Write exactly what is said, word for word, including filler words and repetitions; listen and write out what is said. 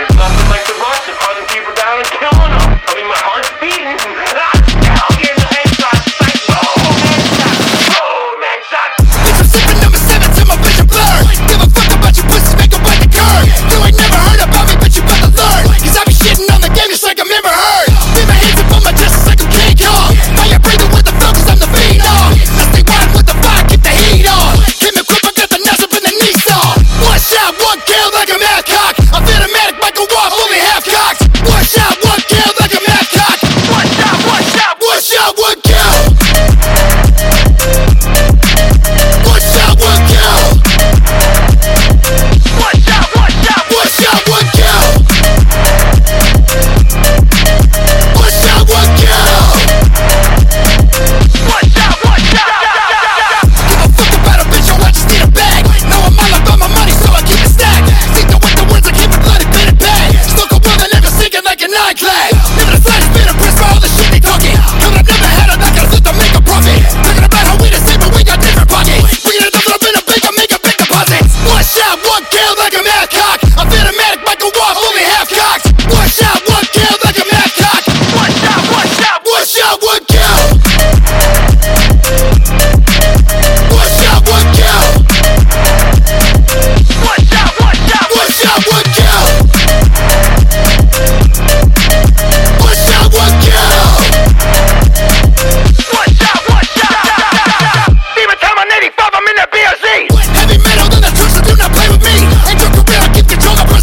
There's nothing like the rush of hunting people down and killing them. I mean, my heart's beating. Ah, hell, here's a headshot. Like, boom, headshot. Boom, headshot. Bitch, I'm sipping number seven till my vision blurred. Give a fuck about you pussies, make a bite the curb. You ain't never heard about me, but you better learn. Cause I be shitting on the game just like I'm never heard. Leave my hands up on my chest just like I'm King Kong. Why you breathing with the flow cause I'm the phenom. Let's stay wide with the fire, keep the heat on. Came equipped, I got the nuts up in the Nissan. One shot, one kill like a mad cock. I'm automatic, Michael Wall, fully half cocked. One shot, one kill like a mad cock. One shot, one shot, One shot, one kill. One shot, one kill. one shot, one shot. One shot, one kill. One shot, one kill. One shot, one shot. Give a fuck about a bitch, oh, I just need a bag. Now I'm all about my money, so I keep it stacked. Think the with the words, I keep it bloody, pen and pad. Smoke a will and never sinking like an iClad. Never the slightest bit impressed by all the shit they talking. Coming up never had a knock, gotta flip to make a profit. Talking about how we the same, but we got different pockets. Bringing it up up in a bank, I make a big deposit. One shot, one kill like a mad cock. I'm automatic, Michael Wall, fully half cocked. One shot, one kill like a mad cock. One shot, one shot. One shot, one kill. One shot, one kill. One shot, one shot. One shot, one kill. One shot, one kill. One shot, one shot. Demon time on eighty-five, I'm in that B R Z. Heavy metal, then the truth, so do not play with me. Ain't your career, I keep control of